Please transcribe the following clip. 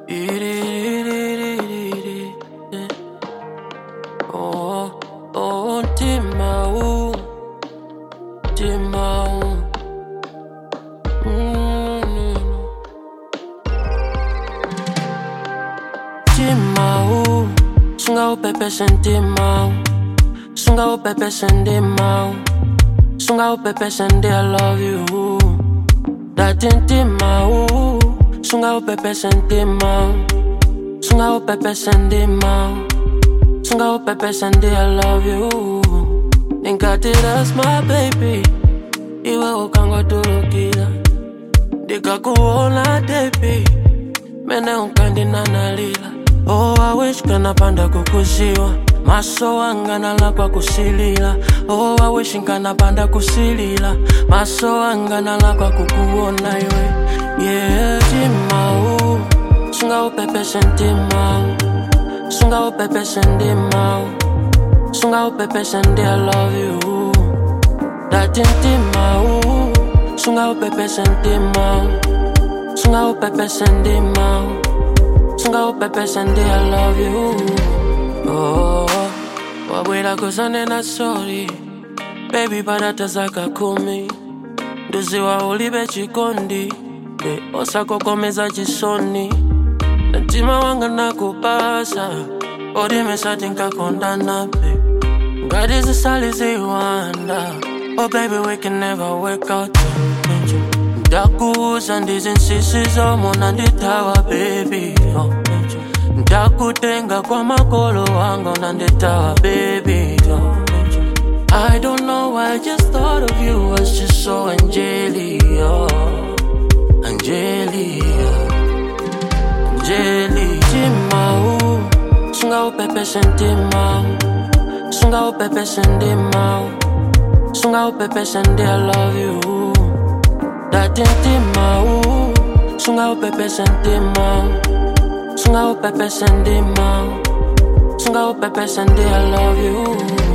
Oh, oh, Timau, Timau. Timau, sunga o pepe sentimau, sunga o pepe sentimau, sunga o pepe sendi I love you. That intimau, sunga o pepe sentimau, sunga o pepe sentimau, sunga o pepe sendi I love you. Inkati that's my baby, iwe ukangwa tulukila, ndikakuona baby, mene unkandi nanalila. Oh, I wish kana panda kukuziwa, maso wanga nalakwa kusilila. Oh, I wish kana panda kusilila, maso wanga nalakwa kukuona iwe. Yeah, Timau, sunga o pepe sentimau, sunga o pepe sentimau, sunga o pepe sendi I love you. That intimau, sunga o pepe sentimau, sunga o pepe sentimau, sunga o pepe sendi I love you. Oh, wabwera kusane na sorry, baby barata zaka kumi, nduziwa ulibe chikondi, osakokomeza chisoni, ntima wanga nakupasa, odimesati nkakondana babe. God is a solid wonder. Oh baby, we can never work out. Ndaku and insisi mona nditawa baby. Ndaku tenga kwa makolo wango nanditawa baby. I don't know why I just thought of you as just so angelic. Angelic. Angelic. Timau, sunga o pepe sentimau, sunga o pepe sentimau, sunga o pepe sendi I love you. That intimau, sunga o pepe sentimau, sunga o pepe sentimau, sunga o pepe sendi I love you.